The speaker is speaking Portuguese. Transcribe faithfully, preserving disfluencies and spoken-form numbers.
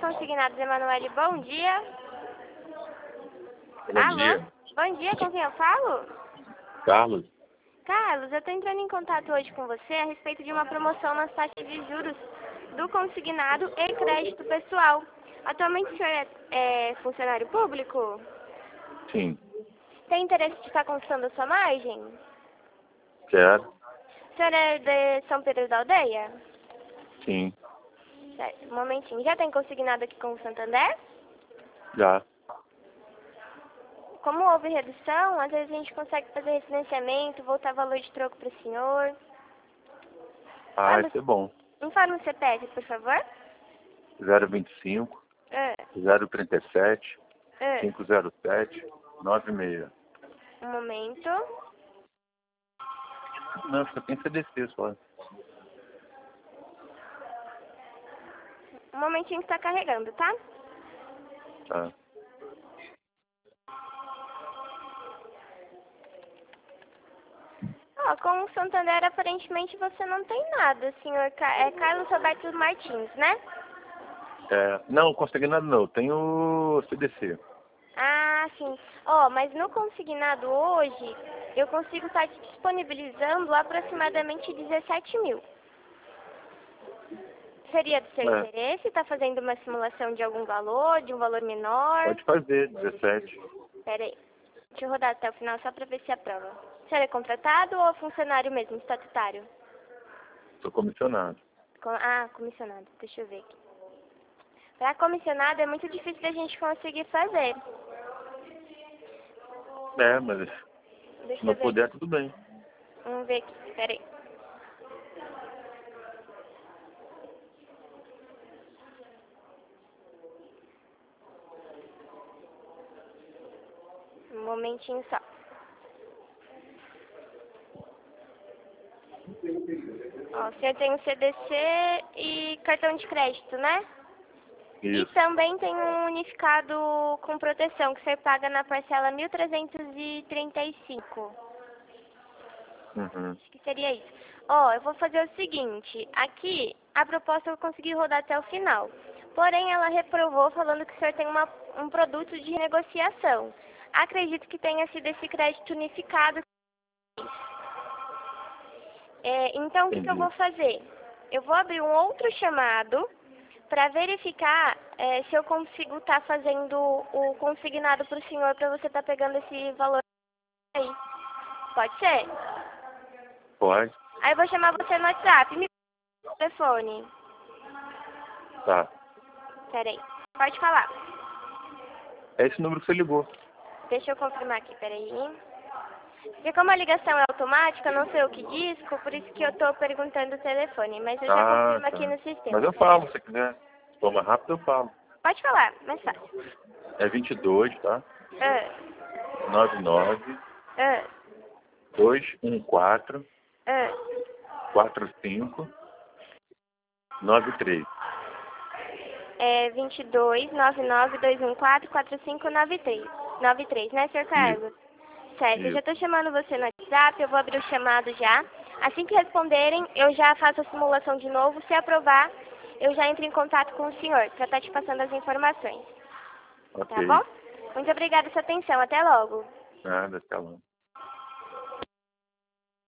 Consignados Emanuele, bom dia. Bom Alô? dia. Bom dia, com quem eu falo? Carlos. Carlos, eu estou entrando em contato hoje com você a respeito de uma promoção nas taxas de juros do consignado e crédito pessoal. Atualmente o senhor é, é funcionário público? Sim. Tem interesse de estar conquistando a sua margem? Quero. O senhor é de São Pedro da Aldeia? Sim. Certo, um momentinho. Já tem consignado aqui com o Santander? Já. Como houve redução, às vezes a gente consegue fazer refinanciamento, voltar valor de troco para o senhor. Ah, Fala- isso é bom. Informe o C P F, por favor. zero vinte e cinco, Ah, zero trinta e sete, ah. cinco zero sete, nove seis. Um momento. Não, só tem C D C só. Um momentinho que está carregando, tá? Tá. Ó, com o Santander, aparentemente você não tem nada, senhor Ca- é Carlos Roberto Martins, né? É, não, consignado não. Tem o C D C. Ah, sim. Ó, mas no consignado hoje, eu consigo estar te disponibilizando aproximadamente dezessete mil. Seria do seu É. interesse estar fazendo uma simulação de algum valor, de um valor menor? Pode fazer, dezessete. Pera aí. Deixa eu rodar até o final só para ver se aprova. O senhor é contratado ou funcionário mesmo, estatutário? Sou comissionado. Com- Ah, comissionado. Deixa eu ver aqui. Para comissionado é muito difícil da gente conseguir fazer. É, mas Deixa se não eu ver puder, aqui. tudo bem. Vamos ver aqui. Pera aí. Um momentinho só. Ó, o senhor tem um C D C e cartão de crédito, né? E Isso. também tem um unificado com proteção, que você paga na parcela mil trezentos e trinta e cinco. Uhum. Acho que seria isso. Ó, eu vou fazer o seguinte. Aqui, a proposta eu consegui rodar até o final. Porém, ela reprovou falando que o senhor tem uma, um produto de negociação. Acredito que tenha sido esse crédito unificado. É, então, o que, que eu Entendi. vou fazer? Eu vou abrir um outro chamado para verificar é, se eu consigo estar fazendo o consignado para o senhor, para você estar pegando esse valor aí. Pode ser? Pode. Aí eu vou chamar você no WhatsApp. Me dá o telefone. Tá. Pera aí. Pode falar. É esse número que você ligou. Deixa eu confirmar aqui, peraí. Porque como a ligação é automática, eu não sei o que disco, por isso que eu tô perguntando o telefone. Mas eu já Ah, confirmo aqui tá. no sistema. Mas eu falo, se você quiser. Se for mais rápido, eu falo. Pode falar, mais fácil. É vinte e dois, tá? Ah, noventa e nove, ah, dois um quatro, ah. quatro cinco, nove três. É vinte e dois, nove nove, dois um quatro, quatro cinco nove três. nove três, né, senhor Carlos? Certo, eu já estou chamando você no WhatsApp, eu vou abrir o chamado já. Assim que responderem, eu já faço a simulação de novo. Se aprovar, eu já entro em contato com o senhor para estar te passando as informações. Ok. Tá bom? Muito obrigada pela sua atenção. Até logo. Nada, tá bom.